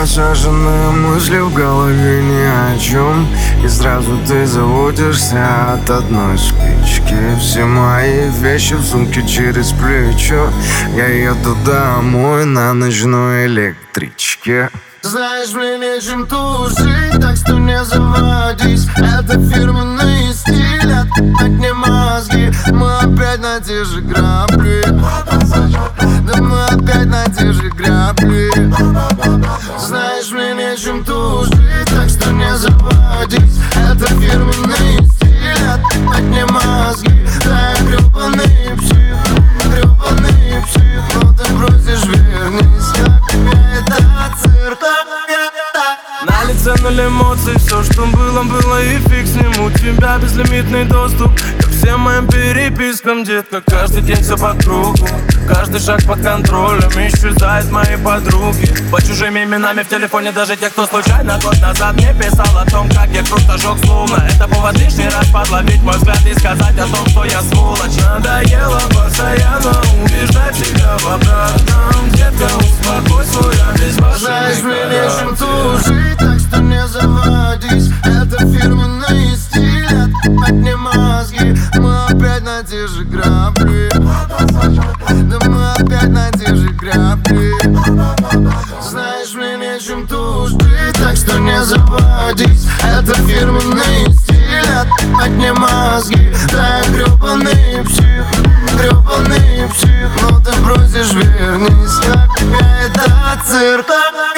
насаженные мысли в голове ни о чем. И сразу ты заводишься от одной спички. Все мои вещи в сумке через плечо. Я еду домой на ночной электричке. Знаешь, мне нечем тушить, так что не заводись. Это фирменный стиль, отпать не мозги. Мы опять на те же грабли. Да мы опять на те же грабли. Знаешь, мне нечем тушить, так что не заводись. Это фирменный стиль, отпать не мозги. Да я гребаный псих, но ты просишь вернись. Это цирк. На лице ноль эмоций, все, что было, было и фиг с ним. У тебя безлимитный доступ ко всем моим перепискам, детка. Каждый день все по кругу, каждый шаг под контролем. Исчезают мои подруги по чужими именами в телефоне. Даже те, кто случайно год назад мне писал о том, как я круто жёг словно. Это повод лишний раз подловить мой взгляд и сказать о том, что я сволочь. Надоело постоянно убеждать себя в обратном. Детка, успокой свой весь машины. Знаешь, мне нечем тушить, так что не заводись. Это фирменный стиль, отпать не мозги. Мы опять на те же грабли. Да мы опять на те же грабли. Знаешь, мне нечем тушить, так что не заводись. Это фирменный стиль, отпать не мозги. Да я гребаный псих, но ты просишь вернись. Это цирк.